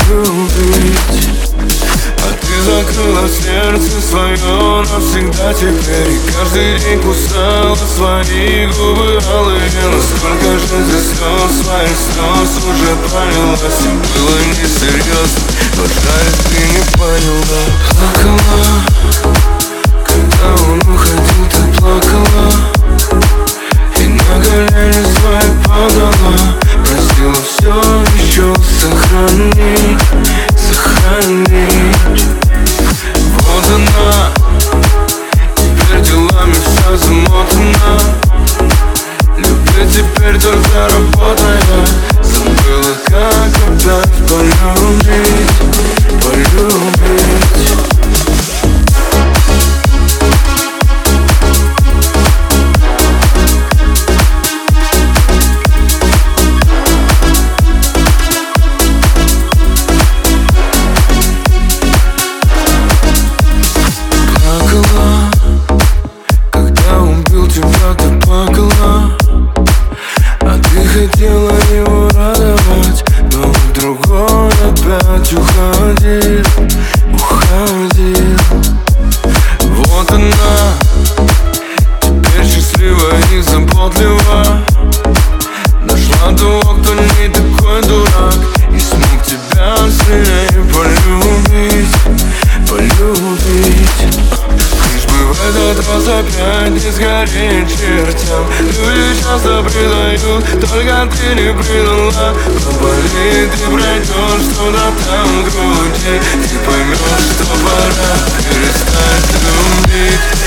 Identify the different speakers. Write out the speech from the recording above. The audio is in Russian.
Speaker 1: полюбить. А ты закрыла сердце свое навсегда теперь, и каждый день кусала свои губы алые. Насколько же здесь слез, своих слез уже пролилась, и было несерьезно, но жаль, ты не поняла. Плакала, когда он уходил, ты плакала, и на колени свои падала, просила все еще сохранить, сохранить. Вот она, теперь делами вся замотана, любит теперь только работая, забыла, как опять полюбить, полюбить. Хотела его радовать, но другой опять уходил, уходил. Вот она, теперь счастливая и заботлива, нашла того, кто не такой дурак, и смог тебя сильнее полюбить, полюбить. Лишь бы в этот раз опять не сгореть чертям. Люди часто предают, только ты не предала. Поболит и пройдешь туда там в груди, ты поймешь, что пора перестать любить.